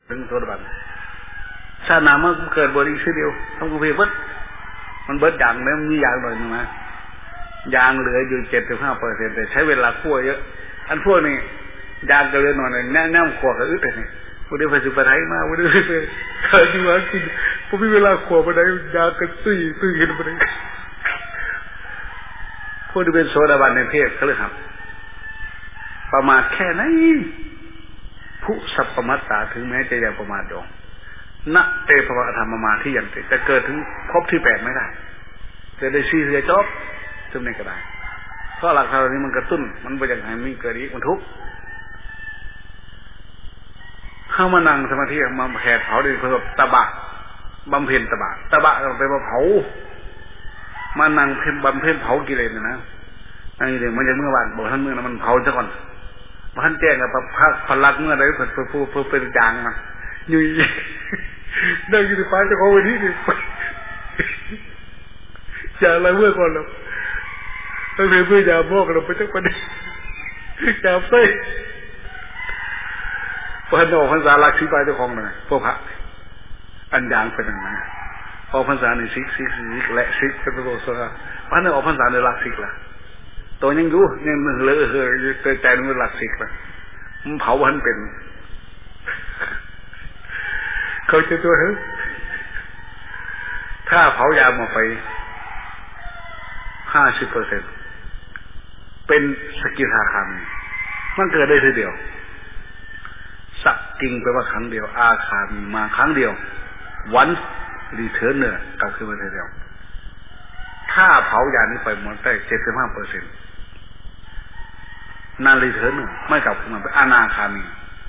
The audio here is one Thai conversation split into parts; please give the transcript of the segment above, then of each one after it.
ถึงโซดาบันชาติหน้ามันเกิดบริสุทธิ์เดียวต้องกูเพียบมันเบิดอย่างแล้วมันมีอย่างหน่อยนึงนะยางเหลืออยู่75%แต่ใช้เวลาคั่วเยอะอันพวกนี้ยางก็เลยหน่อยแน่ๆคั่วก็อึดเลยวันนี้ไปสุพรรณมาวันนี้ไปเคยดูว่ากินผมมีเวลาคั่วไปได้ยางก็ตุ้ยเห็นไปได้พวกที่เป็นโซดาบันในเพศเขาเลยครับประมาทแค่ไหนผู้สัพพมัตตาถึงแม้จะยังประมาทดองณเตภวะธรรมมาที่ยังติจะเกิดถึงพบที่8ไม่ได้จะได้ซีเสียจบซึ่งนี่ก็ได้เพราะหลักธรรมนี้มันกระตุ้นมันไปอย่างไรมีเกิดอีกมันทุกข์เข้ามานั่งสมาธิมาแผดเผาดิเพื่อตบะบำเพ็ญตบะไปมาเผามานั่งบำเพ็ญเผากิเลสนะนั่นเองมันจะเมื่อวานบอกท่านเมื่อนั้นมันเผาซะก่อนท่านแจ้งกับพลักเมื่อไรเพื่อเป็นจางนะอยู่ได้ยินฟ้าจะเขาวันนี้ดิอย่าอะไรเมื่อก่อนเราไม่เป็นเพื่อยาบอกเราไปจักประเดี๋ยวยาเต้พระนอพรรษาลักษิบายเจ้าของหน่อยพวกพระอันยางเป็นอย่างนั้นออกพรรษาในซิกและซิกเป็นตัวโซดาพระนอออกพรรษาในลักษิกละตัวยังอยู่เนี่ยมันเลอะเหือใจมันลักษิกละมันเผาวันเป็นเขาจะตัวถ้าเผายามาไป50%เป็นสกิทาคามีมันเกิดได้ทีเดียวสักกิ่งแปลว่าครั้งเดียวอาคามีมาครั้งเดียววันรีเทิร์นเนี่ยกลับขึ้นมาทีเดียวถ้าเผายานี้ไปหมดได้75%นารีเทิร์นเนี่ยไม่กลับขึ้นมาเป็นอนาคามี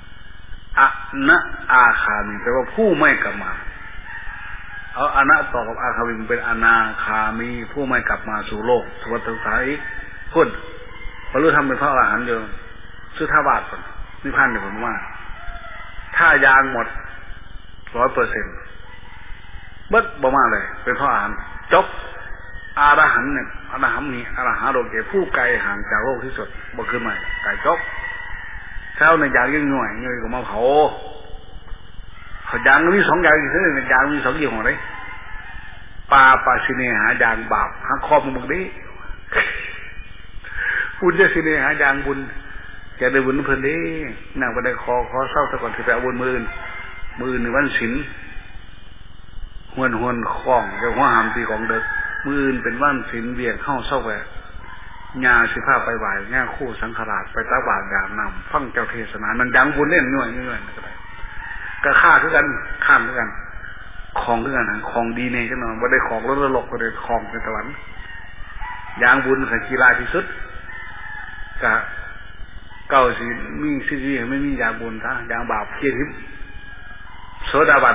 อาคามีแปลว่าผู้ไม่กลับมาเอาอนะต่อกับอาคามีเป็นอนาคามีผู้ไม่กลับมาสู่โลกสวัสดิ์สายพุ่นบรรลุธรรมเป็นพระอรหันต์เดียวสุทธาวาสก่อนนิพพานเดี๋ยวผมว่าถ้ายางหมด 100% เบิดบ่มาเลยเป็นพระอรหันต์จบอรหันต์เนี่ยอรหันต์นี่อรหันต์โลกเกผู้ไกลห่างจากโลกที่สุดบ่ขึ้นมาไกลจบเช้าในยางยิ่งหน่วยก็มาเผายางมี2อย่างอีกในยางมี2อย่างอะไรปาสิเนหายางบาปหาครอบมึงดิบุญจะสิเนหายางบุญจะได้บุญเพิ่นดินั่งไปได้ขอเศร้าซะก่อนสิไปเอาบุญมือในวันศีลหวนคล้องจะหัวหามตีของเด็กมือเป็นวันศีลเบียดเข้าเศร้าไปญาสิพาไปไหว้แง่คู่สังขารไปตาบาดยามนำฟังเจ้าเทศนามันยังบุญเล่นหน่วยก็ได้ก็ฆ่าคือกันข้ามคือกันของคือกันของดีเนี่ยจังหน่อยว่าได้ของรถหลกก็ได้ของในสวรรค์ยางบุญขันกีฬาที่สุดก็เก่าสิมีสิ่งไม่มียางบุญท่ายางบาปเกียรติโสดาบัน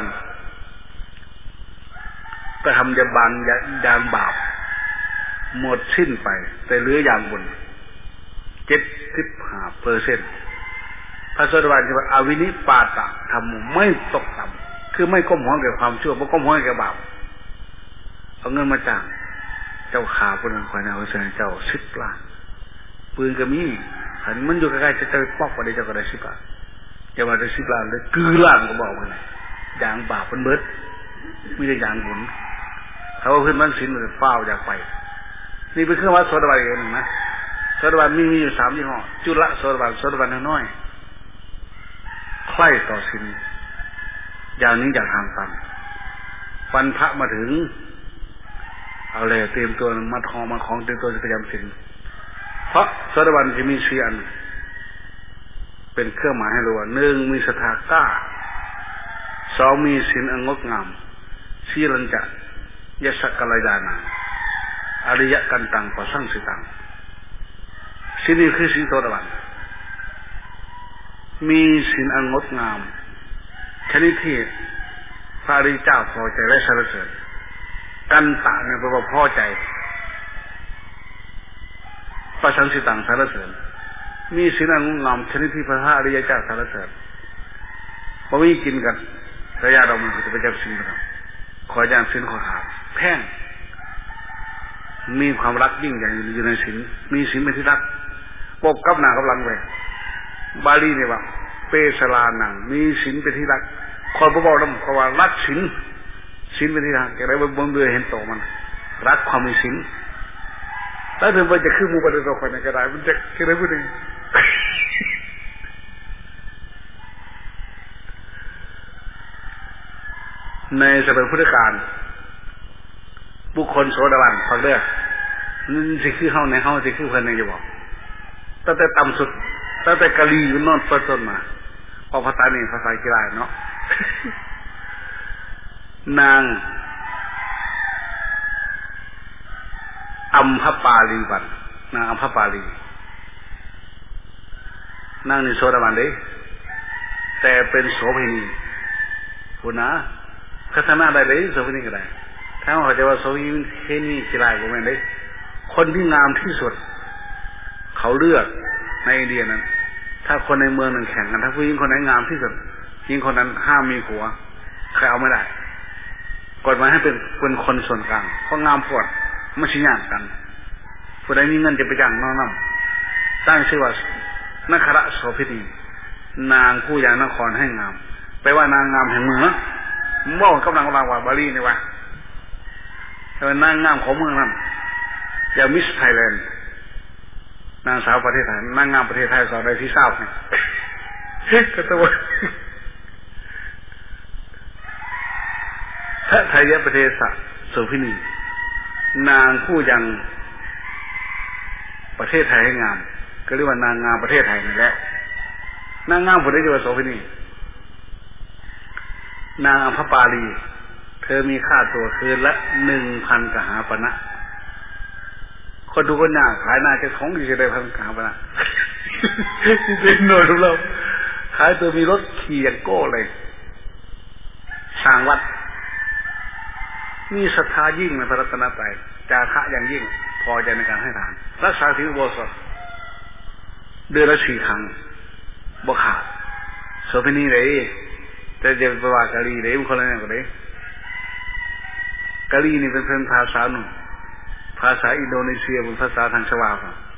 ก็ทำยางบาปหมดสิ้นไปแต่เหลือยางบุญ75%พระโสดาบันจะว่าอวินิปาตะทำไม่ตกต่ำคือไม่ก้มหัวแก่ความชั่วไม่ก้มหัวแก่บาปเอาเงินมาจ้างเจ้าขาคนนั้นคนนั้นเขาเสนอเจ้า10 ล้านปืนก็มีอันมันอยู่ใกล้ๆจะไปปอกไปได้เจ้าก็ได้10 ล้านจะมาได้10 ล้านเลยกือล้านก็บอกว่าไงยางบาปมันเบิดไม่ได้ยางบุญเขาว่าเพื่อนบ้านศิลป์มันเฝ้าอยากไปนี่เป็นเครื่องวัดโสดาบันอย่างหนึ่งนะโสดาบันมีอยู่3 ยี่ห้อจุลโสดาบันน้อยใคร่ต่อศีลอย่างนี้อยากทำตามวันพระมาถึงเอาเลยเตรียมตัวมาทองมาของเตรียมตัวจะพยายามศีลเพราะโสดาบันจะมี4 อันเป็นเครื่องหมายให้รู้ว่า1มีศรัทธากล้า2มีศีลอันงดงาม4ลัญจะยศกัลยาณังอริยกันตังปะสังสิตังศีลนี้คือศีลโสดาบันมีศีลอันงดงามชนิดที่พระอริยเจ้าพอใจและสรรเสริญกันตะเนี่ยแปลว่าพอใจปะสังสิตังสรรเสริญมีศีลอันงดงามชนิดที่พระอริยเจ้าสรรเสริญพอมีกินกันระยะเรามันจะไปจับศีลกันขออย่างศีลขอขาดแพ่งมีความรักยิ่งใหญ่อยู่ในศีลมีศีลเป็นที่รักปกกับหน้ากับหลังไว้บาลีเนี่ยว่าเปสลานังมีศีลเป็นที่รักคอยบอกแล้วเพราะว่ารักศีลเป็นที่ทางแกได้บนเรือเห็นโตมันรักความมีศีลแล้วถึงมันจะขึ้นมูบันไดตัวคนในกระไดมันจะแกได้พูดเองในสมัยพุทธกาลบุคคลโสดาบันฟังเด้อนี่สิคือเฮาในเฮาสิคือเพิ่นนี่จะบอกตั้งแต่ต่ำสุดตั้งแต่กะลีนอนต้นมาพอภาษานี่ภาษากีฬาเนาะนางอัมพปาลีบันนางอัมพปาลีนางนี่โสดาบันเด้แต่เป็นโสเภณีคุณนะพัฒนาได้เลยโสเภณีก็ได้ถ้าเขาจะว่าโสเภณีกีฬาก็ไม่ได้คนที่งามที่สุดเขาเลือกในอินเดียนั้นถ้าคนในเมืองหนึ่งแข่งกันถ้าผู้หญิงคนไหนงามที่สุดหญิงคนนั้นห้ามมีผัวใครเอาไม่ได้กฎหมายให้เป็นคนส่วนกลางเพราะงามปวดไม่ใช่ยากกันผู้ใดมีเงินจะไปจ้างน้องน้ำตั้งชื่อว่านักขระโสเภณีนางผู้อย่างนครให้งามแปลว่านางงามแห่งเมืองมั่วกำลังว่าบาลีนี่วะแต่เป็นนางงามของเมืองนั้นอย่างมิสไทยแลนด์นางสาวประเทศไทยนางงามประเทศไทยสาวใดที่ทราบเนี่ยก็ตัวพระไทยประเทศโสเภณีนางผู้ยังประเทศไทยให้งามก็เรียกว่านางงามประเทศไทยนี่แหละนางงามผู้ใดเรียกว่าโสเภณีนางอัมพปาลีเธอมีค่าตัวคืนละ 1,000 กหาปณะคนดูคนหน้าขายหน้าจะของดีจะได้1,000 กหาปณะที่เป็นหน่วยของเราขายตัวมีรถขี่อย่างโก้เลยสร้างวัดมีศรัทธายิ่งในพระรัตนตรัยจาคะอย่างยิ่งพอใจในการให้ทานรักษาศีลอุโบสถเดือนละ4 ครั้งบ่ขาดโสเภณีเลยแต่จะเป็นว่ากะลีเลยมันคนละอย่างกันเลยกะลีนี่เป็นภาษาหนุ่มภาษาอินโดนีเซียเป็นภาษาทางชวา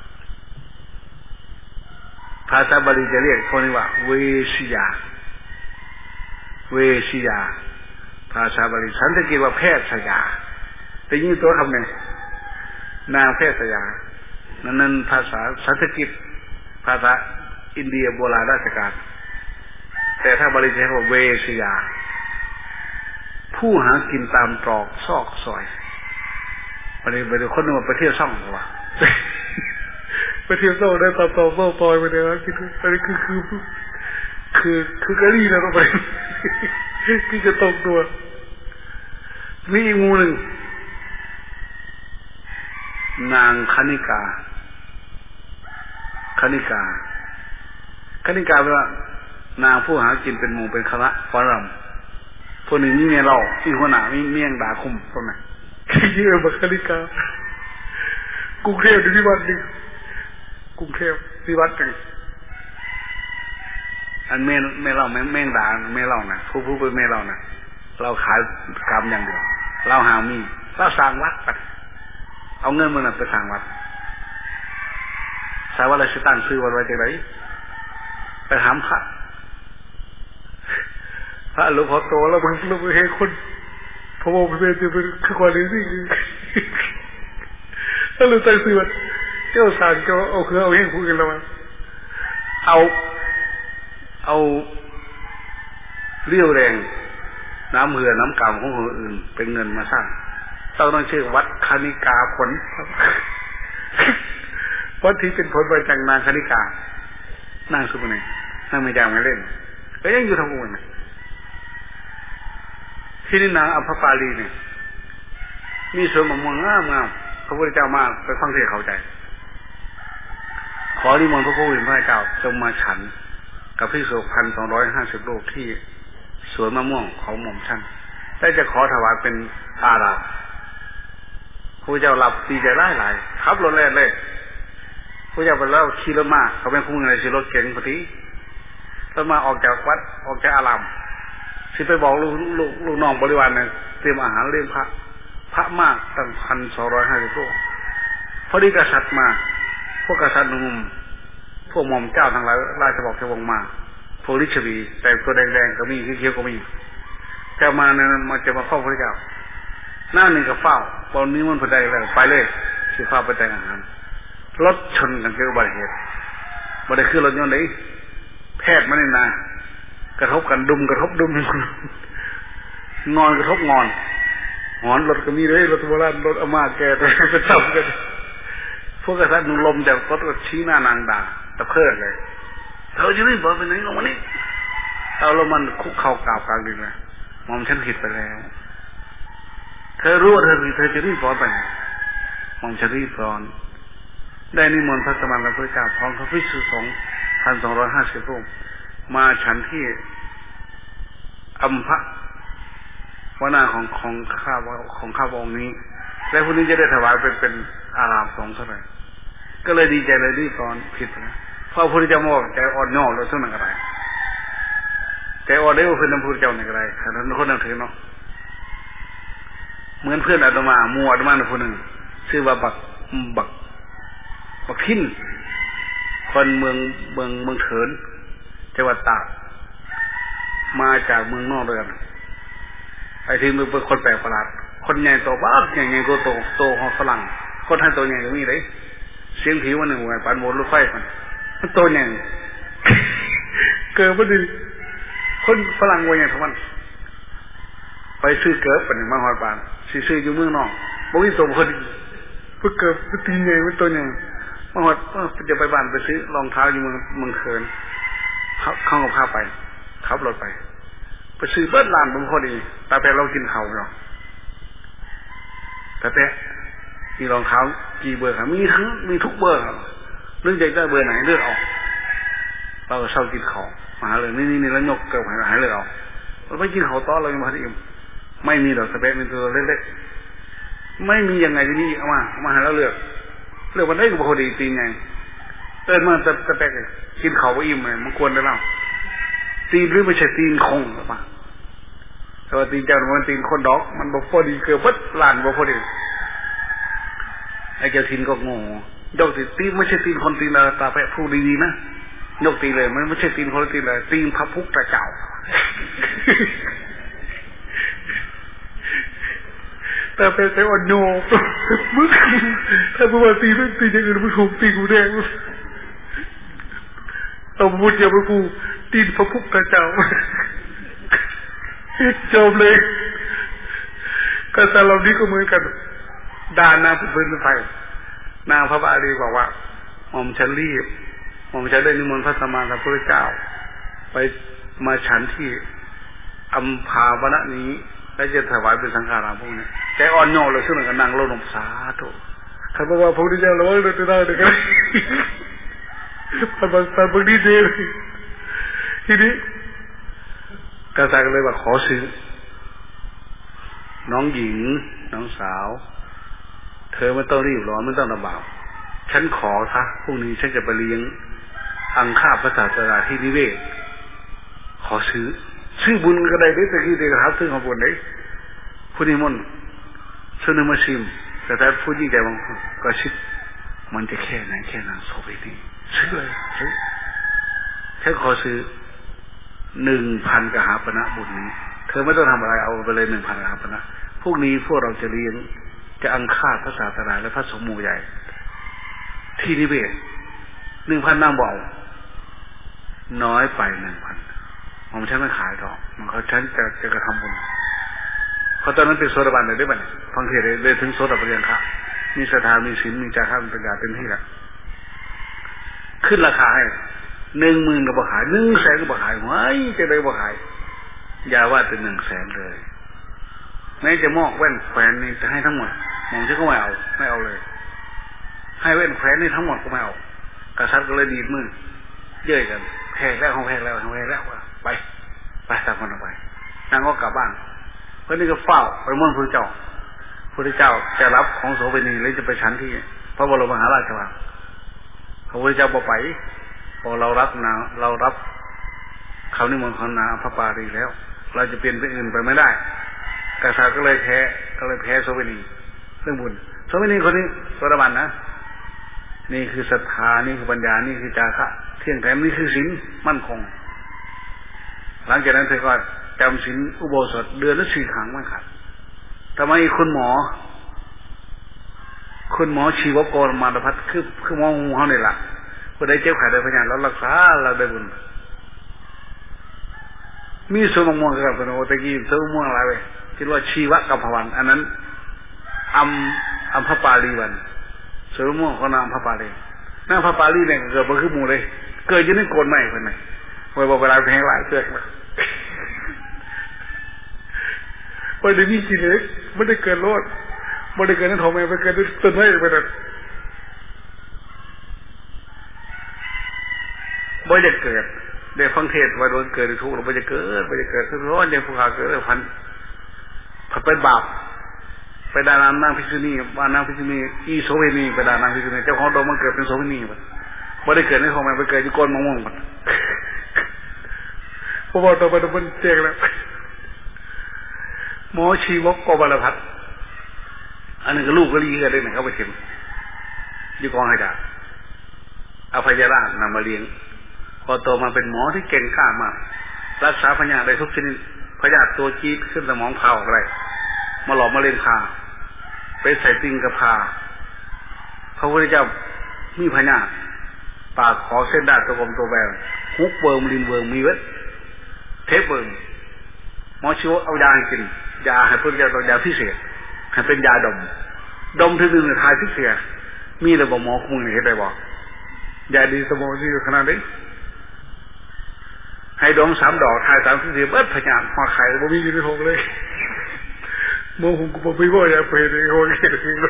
ภาษาบาลีจะเรียกคนนี้ว่าเวชิยาภาษาบาลีฉันจะกินว่าแพทย์สยาแต่ยิ่งตัวคำหนึ่งนางแพทย์สยานั่นภาษาสันสกฤตภาษาอินเดียโบราณราชการแต่ถ้าบาลีจะเรียกว่าเวชิยาผู้หากินตามตรอกซอกซอยวันนี้ไปดูคนนึงมาไปเที่ยวซ่องหรอวะไปเที่ยวซ่องได้ตามตรอกซอกซอยไปเลยนะอันนี้คือกะลี่นะต้องไปที่จะตกตัวมีอีกหมู่หนึ่งนางคณิกาแปลว่านางผู้หากินเป็นหมู่เป็นคณะฝรั่งพวกหนึ่งมีเมียเราที่หัวหน้ามีเมียงด่าคุมตรงไหนที่บัคณิกากรุงเทพที่วัดหนึ่งกรุงเทพที่วัดหนึ่งอันเม่เล่าแม่งด่าแม่เล่านะผู้เป็นแม่เล่านะเราขายกรรมอย่างเดียวเราหามีเราสร้างวัดไปเอาเงินมันไปสร้างวัดสายวัดเราจะตั้งชื่อวัดไว้จากไหนไปถามพระหลวงพ่อโตแล้วมึงเห็นคนพระโมกข์เป็นจะเป็นคือคนนี้สิถ้าเราตั้งชื่อวัดเจ้าสารก็เอาคือเอาเองพูดกันแล้วเอาเรี่ยวแรงน้ำเหือน้ำกำของคนอื่นเป็นเงินมาสร้างต้องชื่อวัดคณิกาผลวัดที่เป็นผลมาจากนางคณิกานั่งสุภาพนั่งไม่จางไม่เล่นก็ยังอยู่ทั้งวันที่นี่นางอัมพปาลีเนี่ยมีสวนมะม่วงงามพระพุทธเจ้ามาไปฟังเทศเข้าใจขอนิมนต์พระผู้เป็นพระเจ้าจงมาฉันกับภิกษุ 1,250 รูปที่สวนมะม่วงของหม่อมท่านได้จะขอถวายเป็นอาราธพระเจ้าหลับดีใจหลายขับรถแล่นเลยพระเจ้าไปแล้วขี่รถมาเขาเป็นคู่เงินขี่รถเก๋งพอดีรถมาออกจากวัดออกจากอารามสิไปบอกลูกน้องบริวารเนี่ยเตรียมอาหารเลี้ยงพระมากตั้ง 1,250 รูปพอดีกษัตริย์มาพวกกษัตริย์หนุ่มพวกหม่อมเจ้าทั้งหลายราชบอกจะวงมาพวกลิชวีแต่ตัวแดงๆก็มีเขียวๆก็มีจะมาเนี่ยมันจะมาเฝ้าพระเจ้าหน้าหนึ่งก็เฝ้าตอนนี้มันพอได้แล้วไปเลยสิเฝ้าไปแต่งอาหารรถชนกันเกิดอุบัติเหตุบัดนี้คือรถยนต์ไหนแพทย์มาเนี่ยนะกระทบกันดุมกระทบดุมงอนกระทบงอนหอนรถก็มีเลยรถโบราณรถอาม่าแกไปทำกันพวกกษัตริย์นุ่งลมแต่รถก็ชี้หน้านางด่าตะเพิดเลยเธอจะรีบบอกไปไหนลงมานี่เอาแล้วมันคุกเข่ากราบกลางดินเลยมอมฉันผิดไปแล้วเธอรู้ว่าเธอจะรีบร้อนไปมอมฉันรีบร้อนได้นิมนต์พระสมณพระเจ้าพร้อมพระภิกษุสงฆ์1,250 รูปมาฉันที่อัมพะวนาของข้าองค์นี้และพวกนี้จะได้ถวายเป็นอารามสงฆ์เท่าไหร่ก็เลยดีใจเลยรีบร้อนผิดนะเพราะพระพุทธเจ้ามองใจอ่อนน้อมเราซึ่งนั่นอะไรใจอ่อนได้ว่าเป็นน้ำพุทธเจ้าในอะไรขนาดคนนั้นถือเนาะเหมือนเพื่อนอาตมามัวอาตมาคนหนึ่งชื่อว่าบักขิ้นคนเมืองเถินจังหวัดตากมาจากเมืองนอกเรือนไอ้ที่มันเป็นคนแปลกประหลาดคนใหญ่โตบ้าใหญ่โตของฝรั่งคนท่านโตใหญ่ก็มีเลยเสียงผิวมันหนึ่งไงปานบนรถไฟมันโตใหญ่เกิดพอดีคนฝรั่งวัยใหญ่ทั้งวันไปซื้อเกิดเป็นมาหอดปานซื้ออยู่เมืองนอกบอกว่าโตพอดีเพื่อเกิดเพื่อตีใหญ่เพื่อโตใหญ่มาหอดจะไปบ้านไปซื้อรองเท้าอยู่เมืองเขินเข้ากับข้าไปขับรถไปซื้อเบิดร้านผมพอดีตาแปะเรากินเขาเนาะตาแปะมีรองเท้ากี่เบอร์ครับมีทุกเบอร์ครับเรื่องใจได้เบอร์ไหนเลือกออกเราก็เช่ากินเขามาเลยนี่แล้วยกเกิดหายเลยเอาเราไปกินเขาต้อเรายังมาที่อิ่มไม่มีหรอกตาแปะเป็นตัวเล็กๆไม่มียังไงที่นี่เอามาหาแล้วเลือกมันได้ก็พอดีตีไงมาตาแปะกินเขาไปอิ่มเลยมันควรได้เล่าตีนหรือไม่ใช่ตีนคงหรือเปล่าแต่ว่าตีนเจ้ามันตีนคนดอกมันบอกพอดีเกือบวัดลานบอกพอดีไอ้เจ้าตีนก็งงยกตีนไม่ใช่ตีนคนตีนอะไรตาแปะพูดดีๆนะยกตีเลยมันไม่ใช่ตีนคนตีนเลยตีนพระพุทธเจ้าแต่เป็นแต่อ่อนโยนมึงถ้าพูดว่าตีนั่นตีอย่างอื่นมึงคงตีกูแดงเอาพูดอย่าไปพูดตีนพระพุทธเจ้าจบเลยกษัตริย์เหล่านี้ก็เหมือนกันด่านางผู้เป็นไปนางพระบาลีบอกว่าหม่อมฉันรีบหม่อมฉันได้นิมนต์พระสัมมาสัมพุทธเจ้าไปมาฉันที่อัมพาวนะนี้และจะถวายเป็นสังฆทานพวกนี้ใจอ่อนโยนเลยซึ่งกันนางโลนมสาธุเขาบอกว่าพระพุทธเจ้าเราเลยจะได้เลยกันพระบางทีเดียวทีนี้กษัตริย์ก็เลยว่าขอซื้อน้องหญิงน้องสาวเธอไม่ต้องรีบร้อนไม่ต้องลำบากฉันขอซะพรุ่งนี้ฉันจะไปเลี้ยงอังคาพระศาสดาที่นิเวศขอซื้อบุญก็ได้ด้วยแต่ที่เด็กครับซื้อของบุญได้ผู้นิมนต์ซื้อหนึ่งมาชิมแต่ผู้ยิ่งใหญ่บางคนก็ชิดมันจะแค่ไหนแค่นั้นโสเภณีซื้อเลยซื้อฉันขอซื้อ 1,000 กหาปณะบุญนี้เธอไม่ต้องทำอะไรเอาไปเลย 1,000 กหาปณะพวกนี้พวกเราจะเลี้ยงจะอังคาพระศาสดาและพระสงฆ์หมู่ใหญ่ที่นิเวศ 1,000 นางบอกน้อยไป 1,000 ผมฉันไม่ขายหรอกมันเขาฉันจะกระทำบุญเขาตอนนั้นเป็นโสดาบันเลยได้ไหมฟังเทศได้ถึงโสดาบันยังค่ะมีศรัทธามีศีลมีจาระมีปัญญาเต็มที่แล้วขึ้นราคาให้ 10,000 ก็บ่ขาย 100,000 ก็บ่ขายเฮ้ยจะได้บ่ขายอย่าว่าแต่ 100,000 เลยแม้จะมอกแว่นแขวนนี่จะให้ทั้งหมดผมจะก็ไม่เอาเลยให้แว่นแขวนนี่ทั้งหมดก็ไม่เอากษัตริย์ก็เลยดีดมือเย้ยกันแพงแล้วไปตามคนไปนางก็กลับบ้านเพื่อนนี่ก็เฝ้าไปม่อนพระเจ้าจะรับของโสเภณีแล้วจะไปฉันที่พระบรมมหาราชวังพระพุทธเจ้าบอกไปพอเรารับเขานิมนต์เขานาพระปารีแล้วเราจะเปลี่ยนเป็นอื่นไปไม่ได้กษัตริย์ก็เลยแพ้โสเภณีเรื่องบุญโสเภณีคนนี้โสดาบันนะนี่คือศรัทธานี่คือปัญญานี่คือจาระเที่ยงแท้นี่คือศีลมั่นคงหลังจากนั้นเธอก็จำศีลอุโบสถเดือนละ4 ครั้งไม่ขาดทำไมคุณหมอชีวกรมารพัฒน์คือหมอหูเขาเนี่ยล่ะผู้ใดเจ็บไข้ได้พยานแล้วรักษาเราได้บุญมีสมม่วงกับคนโอตะกี้สมม่วงอะไรไปคิดว่าชีวกัมพวันอันนั้นอัมพปาลีวันสมม่วงเขานามพระปาลีนางพระปาลีเนี่ยเกิดมาคือหมู่เลยเกิดอยู่ในโกนใหม่คนไหนไว้บอกเวลาแพงหลายเสือกมาวันเดี๋ยวนี้กินเล็กไม่ได้เกินรอดไม่ได้เกินนั้นทองแม่ไปเกินต้นไม้ไปนั่นไม่ได้เกิดได้ฟังเทศว่าโดนเกิดทุกข์เราไม่ได้เกิดทุกร้อนอย่างผู้ขาเกิดพันเป็นบาปไปด่านางพิษุณีนางพิษุณีอีโสเภณีไปด่านางพิษุณีเจ้าของดอกมันเกิดเป็นโสเภณีไม่ได้เกิดในทองแม่ไปเกิดอยู่ก้นมะม่วงพอบอกต่อไปมันเจ๊งแล้วหมอชีวกกบาลพัฒน์อันนึงก็ลูกก็ลีกันได้ไหมเขาไปเข็มยี่กองให้ด่าอภัยราชนำมาเลี้ยงพอโตมาเป็นหมอที่เก่งกล้ามากรักษาพยาธิได้ทุกชนิดพยาธิตัวจี๊ดขึ้นสมองเผาอะไรมาหลอมมาเล่นพาไปใส่ติงกับพาพระพุทธเจ้ามีพยาธิปากขอเส้นด้านตัวกลมตัวแบนฮุกเวิร์มลินเวิร์มมีเวทเทปเวิร์มหมอชีวกเอายาให้กินยาให้พระพุทธเจ้าต้องยาพิเศษให้เป็นยาดมที่หนึ่งทายพิเศษมีแต่บอกหมอคงเห็นได้บอกยาดีสมองที่ขนาดนี้ให้ดม3 ดอกทาย3 พิเศษเบิดพยานมาไข่บ่มีอยู่ในท้องเลยโมหงกูบ่มีบ่อยากไปในโรงเรียน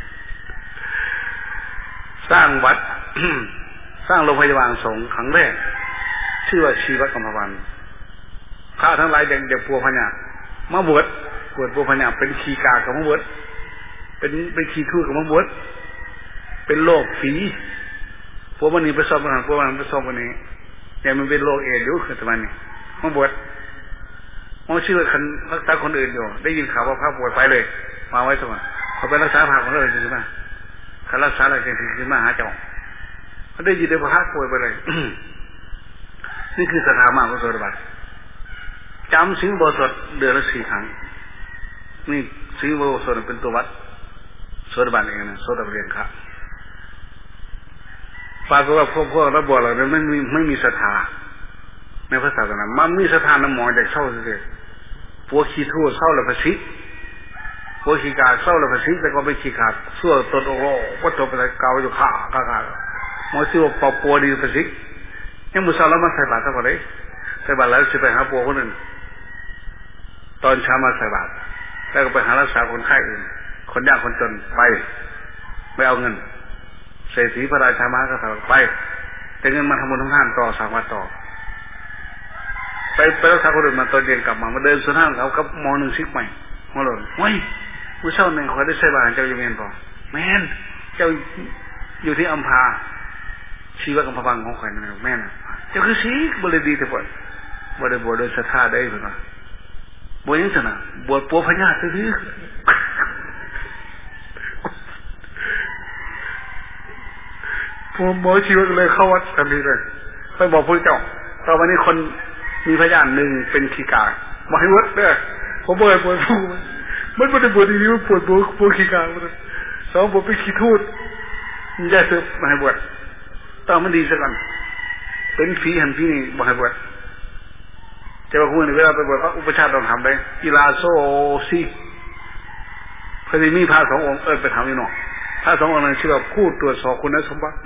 สร้างวัด สร้างโรงพยาบาลสงฆ์ครั้งแรกชื่อว่าชีวกัมพวันข้าทั้งหลายอย่างปัวพญามาบวชปัวพญาเป็นขีกากับมาบวชเป็นขีทู่กับมาบวชเป็นโรคฝีพวกมันนี่ไปสอบปัญหาพวกมันไปสอบวันนี้อย่างมันเป็นโรคเอดส์อยู่คือทำไมนี่มาบวชมาชื่อคนรักษาคนอื่นอยู่ได้ยินข่าวว่าพระบวชไปเลยมาไว้สมัยเขาไปรักษาพระของเราจริงๆมั้ยเขารักษาอะไรจริงๆมาหาเจ้าเขาได้ยินได้พระป่วยไปเลยนี่คือสถาบันของโสดาบันจำศีลอุโบสถเดือนละ4 ครั้งนี่ศีลอุโบสถเป็นตัววัดโสดาบันเองนะโสดาบันเองครับปรากฏว่าพวกเราบวชเราเนี่ยไม่มีศรัทธาในพระศาสนามันมีศรัทธาน้ำหมอจากเศร้าเลยพวกขี้ทั่วเศร้าแล้วพระศิษย์พวกขี้กาเศร้าแล้วพระศิษย์แต่ก็ไม่ขี้ขาดชั่วตนโอ้โหวัตถุเป็นเก่าอยู่ข่าหมอชื่อว่าปอปัวดีพระศิษย์ยังมุสลิมมาใส่บาตรเท่าไหร่ใส่บาตรแล้วจะไปหาปัวคนหนึ่งตอนเช้ามาใส่บาตรแล้วก็ไปหารักษาคนไข้อื่นคนยากคนจนไปเอาเงินเศรษฐีพระราชามหากษัตริย์ไปแต่เงินมาทำบุญทำทานต่อสร้างวัดต่อไปรักษาคนอื่นมาตอนเย็นกลับมาเดินสวนทางเขากับม.1 ซิกใหม่มอหล่นเฮ้ยผู้เช่าหนึ่งขอได้ใส่บาตรเจ้าอยู่เมียนต่อแม่นเจ้าอยู่ที่อัมพาชีวกัมพวังของใครนั่นแม่นเจ้าคือซีกบริดีแต่ปวดบริบวชโดยศรัทธาได้เพื่อนว่าบวชยังไงนะบวชปัวพญาตื้อหมอชีวะเลยเข้าวัดทันทีเลยไปบอกพระเจ้าตอนวันนี้คนมีพยาน1เป็นขี้กามาให้วัดเนี่ยผมบอกให้ปวดผู้มันไม่ได้ปวดดีๆมันปวดขี้กาเลย2ปวดไปขี้ทูดมีได้เสพมาให้บวชต้องมันดีสักกันเป็นฝีหันฝีนี่มาให้บวชแต่ว่าคุณเวลาไปบวชก็อุปชาต้องทำได้กีฬาโซซีพอดีมีพระ2 องค์ไปทำนี่หนอพระ2 องค์นั้นชื่อว่าผู้ตรวจสอบคุณสมบัติ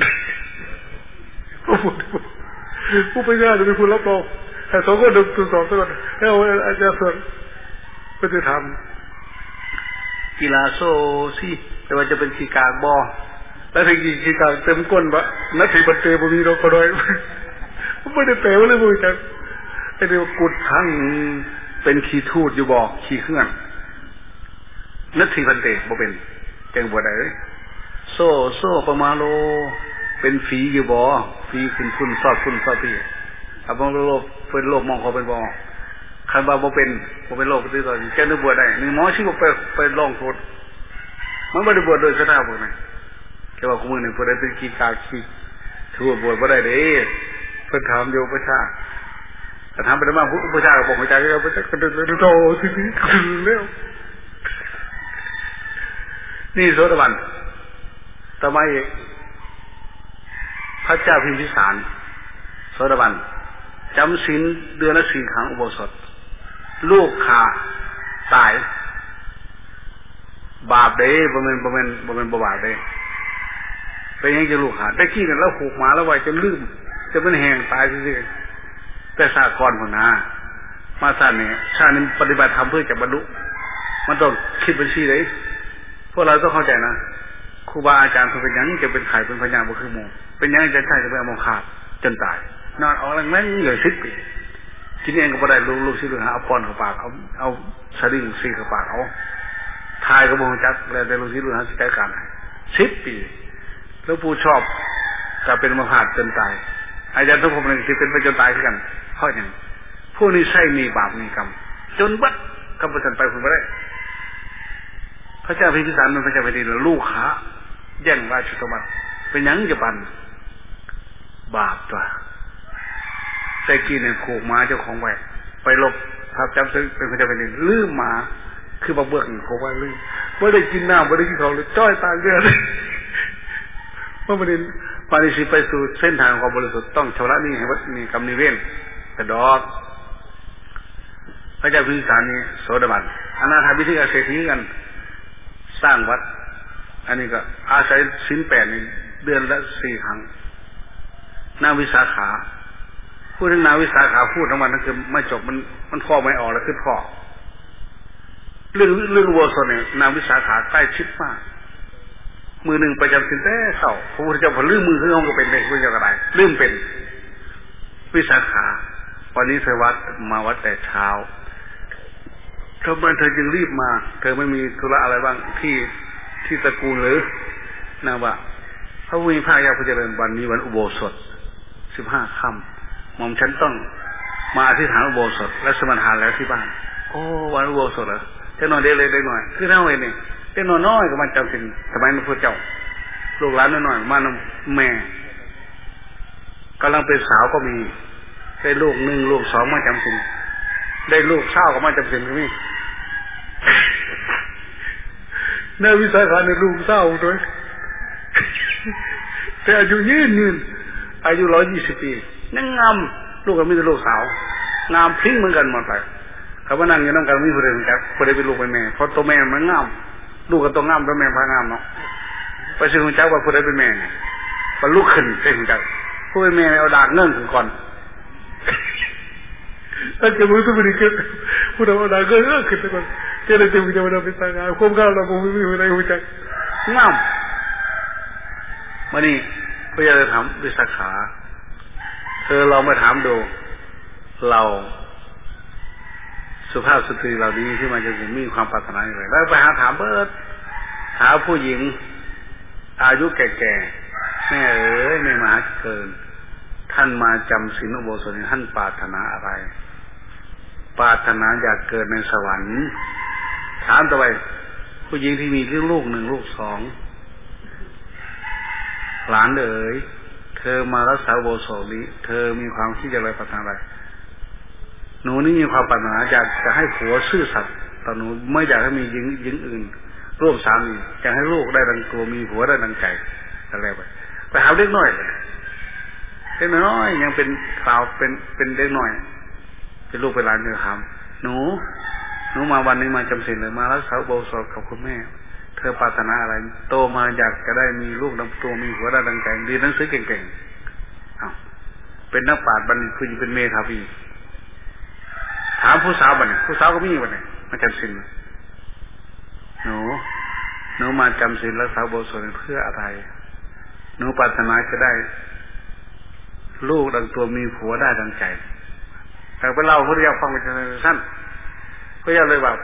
ผู้ไปญาติเป็นผู้รับรองแต่2 คนตรวจสอบซะก่อนแล้วอาจารย์ส่วนไปจะทำกีฬาโซซีแต่ว่าจะเป็นขีกากบอแล้วถึงขีกากเต็มก้นบะนักถีบันเตบ่มีเราก็ด้อยไม่ได้แปลว่าเลยบ่จังไอ้เดี๋ยวกุดทั้งเป็นขี้ทูดอยู่บ่ขี้เครื่องนักถีบันเตบ่เป็นแกงบ่ได้โซ่ประมาโลเป็นฝีอยู่บ่ฝีขึ้นพุ่นซอดพี่ถ้าบ่โลกเป็นโลกมองเขาเป็นบ่คันว่าบ่เป็นโลกที่ต่อแกนึกบ่ได้นี่หมอสิบ่ไปลองโทษมันบ่ได้บวชโดยศรัทธาพวกนั้นแต่ว่าคุมื้อนี้ผู้ใดเป็นขี้กาขี้ถือว่าบวชบ่ได้เด้เพิ่นถามโยมประชาแต่ทำไปได้มากผู้ชายบอกหัวใจก็ไปกระโดดโตทีนี้เร็วนี่โสดาบันต่อมาอีกพระเจ้าพิมพิสารโสดาบันจำศีลเดือนละ4 ครั้งอุโบสถลูกขาตายบาปเด้บ่แม่นบ่บาปเด้เป็นยังจะลูกขาได้ขี้กันแล้วผูกหมาแล้วไว้จนลืมจะเป็นแห้งตายซื่อๆแต่สากรพุ่นนะมาสั่นนี่ชาตินี้ปฏิบัติธรรมเพื่อจะบรรลุมันต้องคิดบัญชีเลยพวกเราต้องเข้าใจนะครูบาอาจารย์เป็นอย่างนี้จะเป็นไข่เป็นพญาบุคือโมเป็นอย่างนี้จะใช่จะเป็นอมงคาจนตายนอนเอาอะไรแม่งเหนื่อย10 ปีกินเองก็บ่ได้ลูกศิษย์หาเอาป้อนเข้าปากเอาสลิงซีเข้าปากเอาทายก็บ่รู้จักแล้วแต่ลูกศิษย์หาสิจัดการให้10 ปีแล้วผู้ชอบก็เป็นมหาจนตายอาจารย์ทุกคนนึงสิเป็นไปจนตายคือกันเพราะหยังผู้นี้ใช่มีบาปมีกรรมจนบัดกำบ่ทันไปพุ่นบ่ได้พระเจ้าพิมพิสารมันพระเจ้าแผ่นดินลูกค้าแย่งราชสมบัติเป็นหยังจะปันบาปตัวใส่กินเนี่ยผูกม้าเจ้าของไว้ไปลบทับจำซึ่งเป็นพระเจ้าแผ่นดินลืมมาคือมาเบิกเขาว่าลืมไม่ได้กินน้ำไม่ได้กินของเลยจ้อยตายเยอะเลยเมื่อประเด็นปาริสิไปสู่เส้นทางความบริสุทธิ์ต้องชำระหนี้ให้วัดมีกรรมนิเวศกระดอกพระเจ้าพิมพิสารนี่โสดาบันอนาถาบิณฑิกาเศรษฐีกันสร้างวัดอันนี้ก็อาศัยศีล 8นี่เดือนละ4 ครั้งนาวิสาขาพูดถึงนาวิสาขาพูดทั้งวันนั่นคือไม่จบมันพอไม่ออกแล้วคือพอเรื่องวัวสดเนี่ยนาวิสาขาใกล้ชิดมากมือหนึ่งประจำศีลแต่เศร้าพระพุทธเจ้าพอลืมมือขึ้นห้องก็เป็นพระพุทธเจ้าก็ได้ลืมเป็นวิสาขาวันนี้เธอวัดมาวัดแต่เช้าทำไมเธอจึงรีบมาเธอไม่มีธุระอะไรบ้างที่ตระกูลหรือนะว่าพระวิภาคยาพระเจริญวันนี้วันอุโบสถ15 ค่ำหม่อมฉันต้องมาอธิษฐานอุโบสถและสมทานแล้วที่บ้านโอ้วันอุโบสถเหรอจะนอนได้เลยได้หน่อยคือเท่าไหร่เนี่ยจะนอนน้อยกับมันจำเป็นสมัยนั้นพระเจ้าลูกหลานน้อยๆมาแม่กำลังเป็นสาวก็มีได้ลูก1ลูก2มาจำเป็นได้ลูกเศร้าก็มาจำเป็นก็มีเนื้อวิสัยขาในลูกเศร้าด้วยแต่อายุยืนอายุ120 ปีนั่งงามลูกก็มีแต่ลูกสาวงามพริ้งเหมือนกันหมดไปเขาว่านั่งอยู่น้ำกันมีคนเดียวกันคนเดียวเป็นลูกเป็นแม่เพราะตัวแม่มันงามลูกก็ต้องงามตัวแม่พางามเนาะไปซื้อหุ่นจักรว่าคนเดียวเป็นแม่เนี่ยพอลูกขึ้นใส่หุ่นจักรผู้เป็นแม่เอาดาบเงื่อนถึงก่อนถ้าจะรู้ตัวมันเกิดผู้ทำอะไรก็ขึ้นไปก่อนเจ้าหน้าที่จะมาทำเป็นต่างงานควบข้าวเราคงไม่มีอะไรหัวใจงามมานี่พระยาจะถามวิสาขาเธอเรามาถามดูเราสุภาพสตรีเหล่านี้ที่มาจะมีความปรารถนาอย่างไรแล้วไปถามหาผู้หญิงอายุแก่ๆแม่เอ๋ยไม่มาเกินท่านมาจำศีลอุโบสถท่านปรารถนาอะไรปรารถนาอยากเกิดในสวรรค์ถามต่อไปผู้หญิงที่มีลูก1ลูก2หลานเอ๋ยเธอมารักษาอุโบสถนี้เธอมีความคิดอะไรปรารถนาอะไรหนูนี่มีความปรารถนาอยากจะให้ผัวซื่อสัตย์ต่อหนูไม่อยากให้มีหญิงอื่นร่วมสามีอยากให้ลูกได้ดังตัวมีผัวได้ดังใจอะไรไปหาเด็กน้อยเลยเด็กน้อยยังเป็นสาวเป็นเด็กน้อยเป็นลูกเป็นหลานเนี่ยถามหนูมาวันนี้มาจำศีลเลยมารักษาอุโบสถกับคุณแม่เธอปรารถนาอะไรโตมาอยากจะได้มีลูกดังตัวมีผัวได้ดังใจเรียนหนังสือเก่งๆเป็นนักปราชญ์บัณฑิตผู้หญิงเป็นเมธาวีถามผู้สาวบัณฑิตผู้สาวก็มีบัณฑิตมาจำศีลหนูมาจำศีลรักษาอุโบสถเพื่ออะไรหนูปรารถนาจะได้ลูกดังตัวมีผัวได้ดังใจแต่ไปเล่าพระเจ้าฟังไปสั้นพระเจ้าเลยแบบ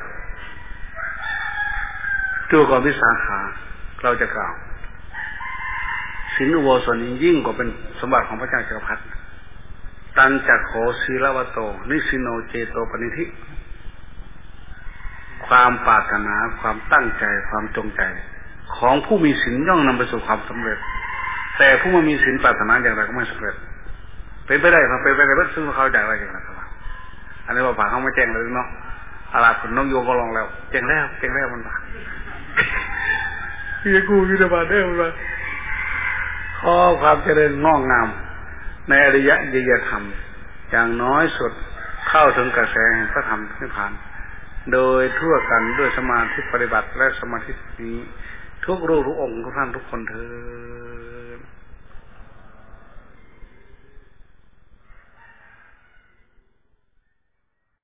ตัวก่อนวิสาขาเราจะกล่าวศีลอุโบสถยิ่งกว่าเป็นสมบัติของพระเจ้าจักรพรรดิตันจักโขศีลวัตโตนิสิโนเจโตปณิธิความปรารถนาความตั้งใจความจงใจของผู้มีศีลย่อมนำไปสู่ความสำเร็จแต่ผู้ไม่มีศีลปรารถนาอย่างไรก็ไม่สำเร็จเป็นไปได้ครับเป็นไปได้ซึ่งเขาอยากอะไรอย่างนั้นครับนนี้ว่าผ่าเขาไม่แจ้งเลยเนาะอาลาขุนนกโยก็ลองแล้วแจ้งแล้วมันผ่าพี่กูวิทบาทได้มันว่าข้อความเจริญงอกงามในอริยญาณธรรมอย่างน้อยสุดเข้าถึงกระแสแห่งพระธรรมนิพพานโดยทั่วกันด้วยสมาธิปฏิบัติและสมาธินี้ทุกรูปทุกองค์ทุกท่านทุกคนเถิด